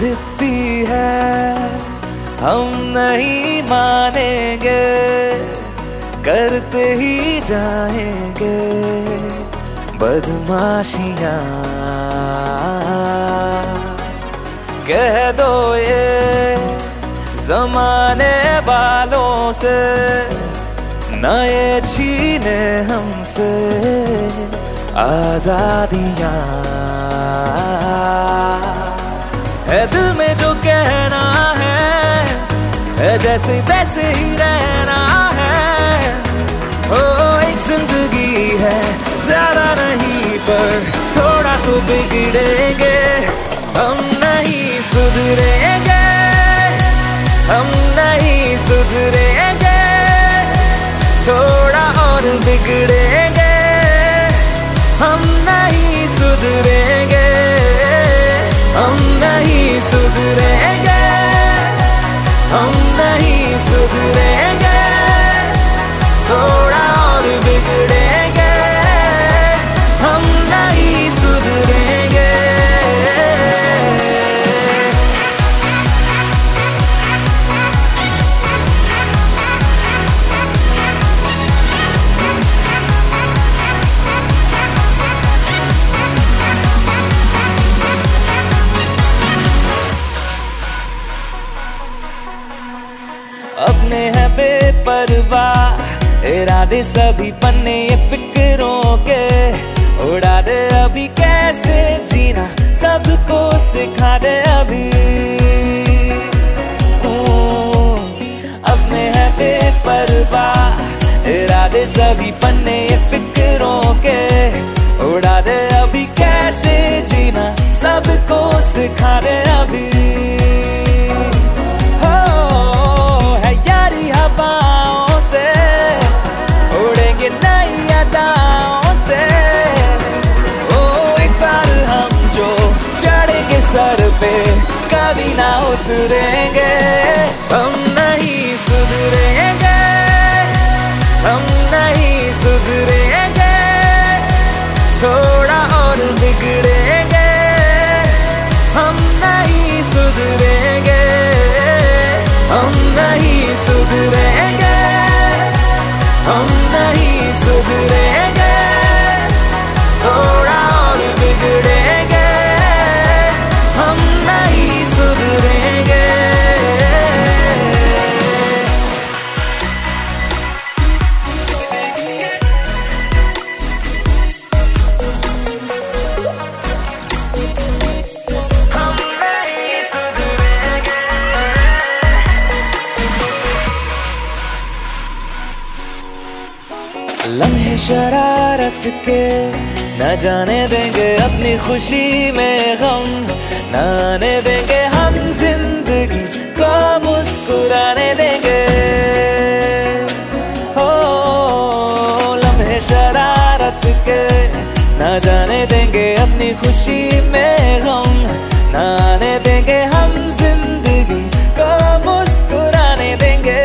जिद्दी है, हम नहीं मानेंगे, करते ही जाएंगे बदमाशियाँ। कह दो ये जमाने वालों से, न ये छीने हमसे आजादियाँ। है दिल में जो कहना है जैसे तैसे ही रहना है। ओ एक जिंदगी है, ज्यादा नहीं पर थोड़ा तो बिगड़ेंगे, हम नहीं सुधरेंगे, हम नहीं सुधरेंगे, थोड़ा और बिगड़ेंगे, हम नहीं सुधरेंगे, हम नहीं सुधरेंगे, हम नहीं सुधरेंगे, थोड़ा और बिगड़ेंगे, हम नहीं सुधरेंगे। अपने हैं बेपरवाह इरादे, सभी पन्ने ये फिक्रों के उड़ा दे अभी, कैसे जीना सबको सिखा दे अभी। अपने हैं बेपरवाह इरादे, सभी पन्ने ये फिक्रों के उड़ा दे अभी, कैसे जीना सबको सिखा दे अभी। हवाओं से उड़ेंगे नई अदाओं से, ओ एक बार हम जो चढ़ेंगे सर पे कभी ना उतरेंगे, हम नहीं सुधरेंगे, हम नहीं सुधरेंगे, थोड़ा और बिगड़ेंगे, हम नहीं सुधरेंगे, हम नहीं सुधरेंगे, हम नहीं सुधरेंगे, थोड़ा और बिगड़ेंगे, हम नहीं सुधरेंगे। लम्हे शरारत के न जाने देंगे अपनी खुशी में गम, न आने देंगे हम जिंदगी को मुस्कुराने देंगे। हो लम्हे शरारत के न जाने देंगे अपनी खुशी में गम, न आने देंगे हम जिंदगी को मुस्कुराने देंगे।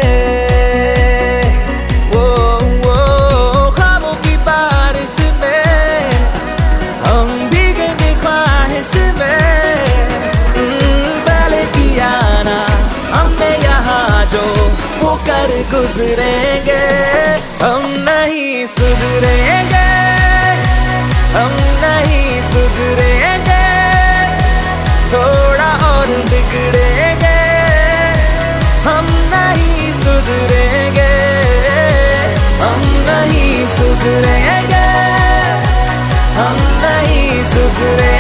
कर गुजरेंगे, हम नहीं सुधरेंगे, हम नहीं सुधरेंगे, थोड़ा और बिगड़ेंगे, हम नहीं सुधरेंगे, हम नहीं सुधरेंगे, हम नहीं सुधरेंगे।